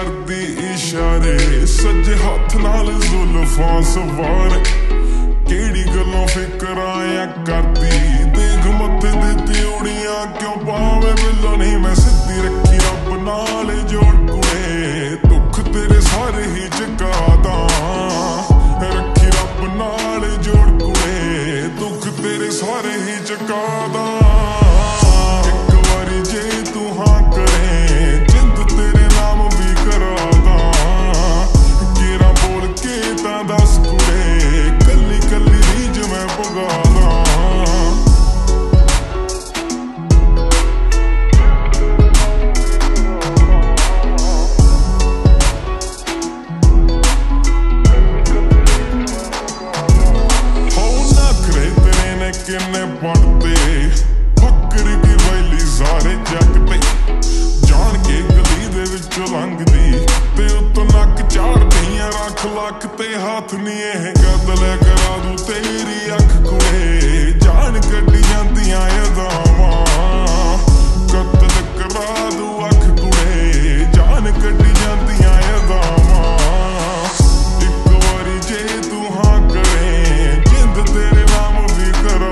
करदी इशारे सज्जे हथ नाल जुल्फां सवार केड़ी गल्लों फिकरां या करदी देख मत्थे दे त्योड़ियां क्यों पावे बिल्लो नहीं मैं सिद्धी रखी रब नाल जोड़ कुड़े दुख तेरे सारे ही चुका रखी रब नाल जोड़ कुड़े दुख तेरे सारे ही चुका किन्ने पढ़ते फकरी की वैली सारे जग ते जान के गली दे विचों लंघदी ते उत्तों नक झाड़दियां रख लख ते हाथ नी एह कतल करा दूं तेरी अख कुड़े जान कड्डी जांदियां अदावां कतल करा दूं अख कुड़े जान कड्डी जांदियां अदावां इक वारी जे तू हां करे जिंद तेरे नाम भी करा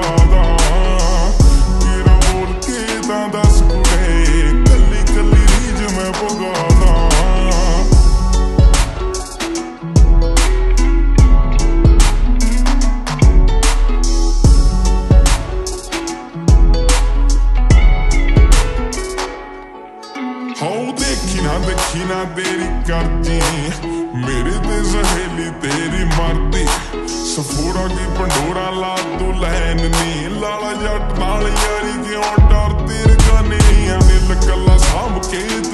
देखी ना तेरी करती मेरे ते सहेली तेरी मरदी सफोड़ा की पंडोरा ला तू लैन नी लाला जट नाल यारी क्यों डरदी रगानी दिल कला साम के